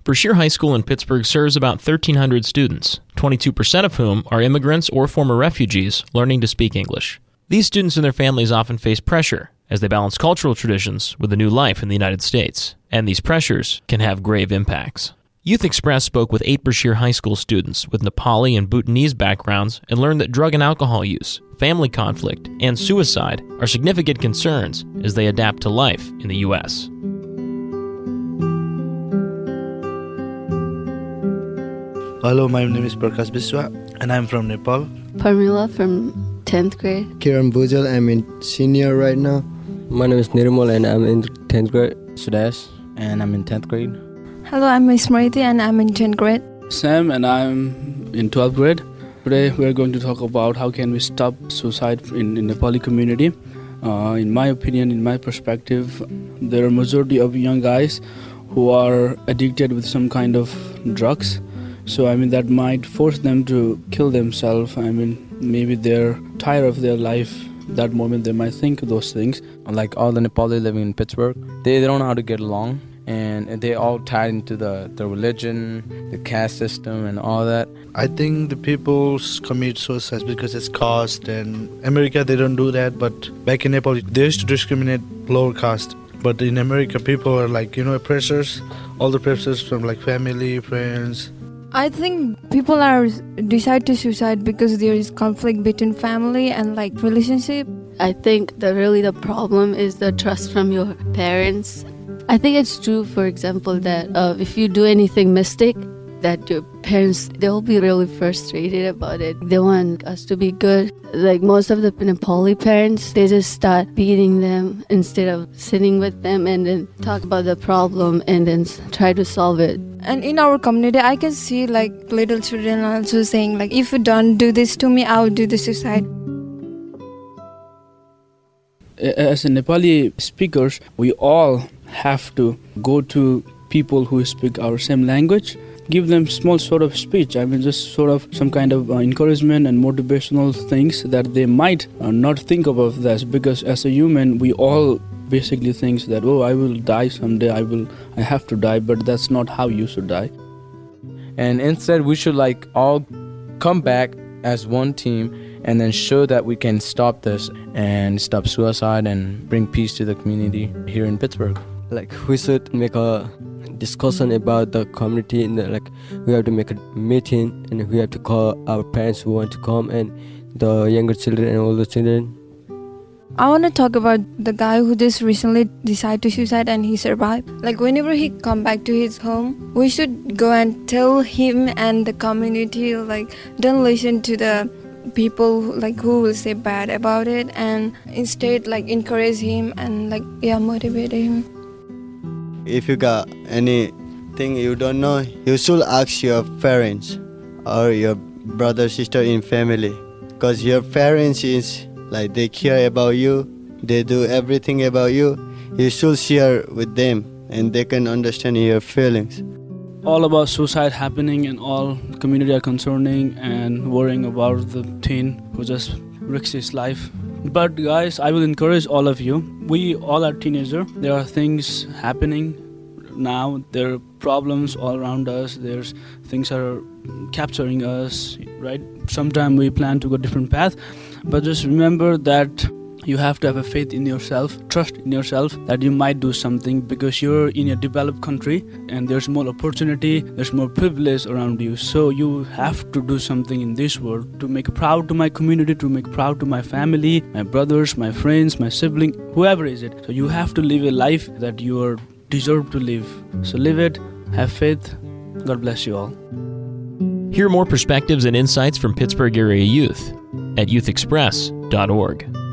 Brashear High School in Pittsburgh serves about 1,300 students, 22% of whom are immigrants or former refugees learning to speak English. These students and their families often face pressure as they balance cultural traditions with a new life in the United States, and these pressures can have grave impacts. Youth Express spoke with 8 Brashear High School students with Nepali and Bhutanese backgrounds and learned that drug and alcohol use, family conflict, and suicide are significant concerns as they adapt to life in the U.S. Hello, my name is Prakash Biswa, and I'm from Nepal. Parmila from 10th grade. Kiran Bujal, I'm in senior right now. My name is Nirmal and I'm in 10th grade. Sudesh, and I'm in 10th grade. Hello, I'm Smriti and I'm in 10th grade. Sam and I'm in 12th grade. Today we're going to talk about how can we stop suicide in Nepali community. In my opinion, in my perspective, there are a majority of young guys who are addicted with some kind of drugs. So that might force them to kill themselves. Maybe they're tired of their life. That moment they might think those things. Like all the Nepali living in Pittsburgh, they don't know how to get along, and they all tied into the religion, the caste system, and all that. I think the people commit suicide because it's caste, and America they don't do that. But back in Nepal, they used to discriminate lower caste. But in America, people are pressures, all the pressures from family, friends. I think people are decide to suicide because there is conflict between family and relationship. I think the problem is the trust from your parents. I think it's true, for example, that if you do anything mistake, that your parents, they'll be really frustrated about it. They want us to be good. Most of the Nepali parents, they just start beating them instead of sitting with them and then talk about the problem and then try to solve it. And in our community, I can see little children also saying if you don't do this to me, I'll do the suicide. As a Nepali speakers, we all have to go to people who speak our same language, give them small sort of speech. Just sort of some kind of encouragement and motivational things that they might not think about this, because as a human, we all basically think that, I will die someday, I have to die, but that's not how you should die. And instead, we should all come back as one team and then show that we can stop this and stop suicide and bring peace to the community here in Pittsburgh. We should make a discussion about the community, and we have to make a meeting, and we have to call our parents who want to come, and the younger children and older children. I want to talk about the guy who just recently decided to suicide and he survived. Whenever he come back to his home, we should go and tell him and the community, don't listen to the people who will say bad about it, and instead encourage him and motivate him. If you got anything you don't know, you should ask your parents or your brother, sister in family, because your parents is they care about you, they do everything about you. You should share with them and they can understand your feelings. All about suicide happening and all community are concerning and worrying about the teen who just risks his life. But guys, I will encourage all of you. We all are teenagers. There are things happening now. There are problems all around us. There's things are capturing us, right? Sometimes we plan to go a different path. But just remember that you have to have a faith in yourself, trust in yourself that you might do something, because you're in a developed country and there's more opportunity, there's more privilege around you. So you have to do something in this world to make proud to my community, to make proud to my family, my brothers, my friends, my sibling, whoever is it. So you have to live a life that you are deserve to live. So live it, have faith. God bless you all. Hear more perspectives and insights from Pittsburgh area youth at youthexpress.org.